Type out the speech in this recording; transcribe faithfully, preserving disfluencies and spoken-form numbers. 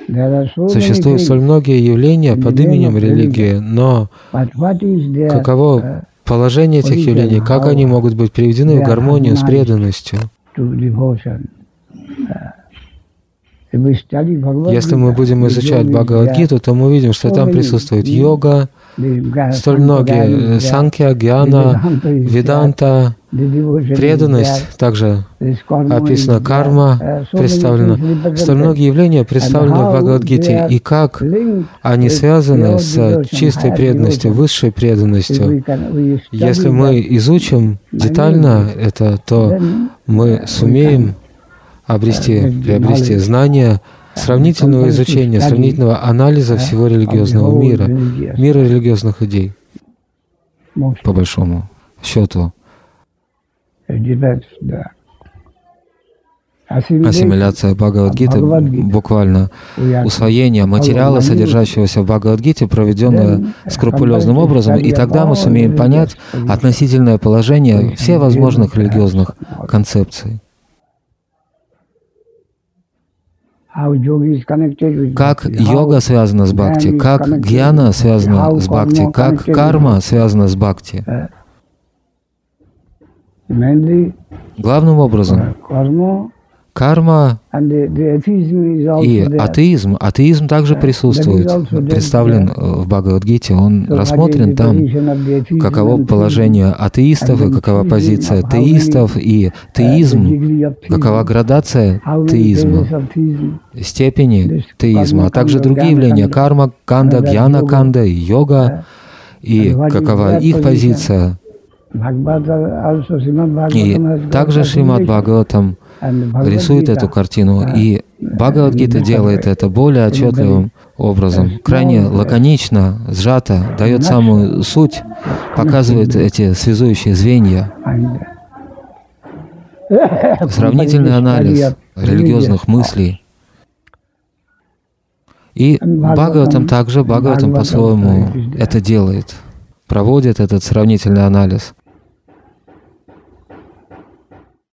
Существуют столь многие явления под именем религии, но каково положение этих явлений, как они могут быть приведены в гармонию с преданностью? Если мы будем изучать Бхагавад-гиту, то мы увидим, что там присутствует йога, столь многие санкья, гьяна, веданта, преданность, также описана карма, представлена. Столь многие явления представлены в Бхагавад-гите, и как они связаны с чистой преданностью, высшей преданностью. Если мы изучим детально это, то мы сумеем обрести, приобрести знания сравнительного изучения, сравнительного анализа всего религиозного мира, мира религиозных идей, по большому счету. Ассимиляция Бхагавад-гиты, буквально усвоение материала, содержащегося в Бхагавад-гите, проведенное скрупулезным образом, и тогда мы сумеем понять относительное положение всех возможных религиозных концепций. Как йога связана с бхакти, как гьяна связана с бхакти, как карма связана с бхакти. Главным образом, карма и атеизм. Атеизм также присутствует, представлен в Бхагавад-гите, он рассмотрен там, каково положение атеистов, и какова позиция теистов, и теизм, какова градация теизма, степени теизма, а также другие явления, карма, канда, гьяна, канда, и йога, и какова их позиция. И также Шримад Бхагаватам рисует эту картину, и Бхагавад-гита делает это более отчетливым образом, крайне лаконично, сжато, дает самую суть, показывает эти связующие звенья. Сравнительный анализ религиозных мыслей. И Бхагаватам также, Бхагаватам по-своему это делает, проводит этот сравнительный анализ.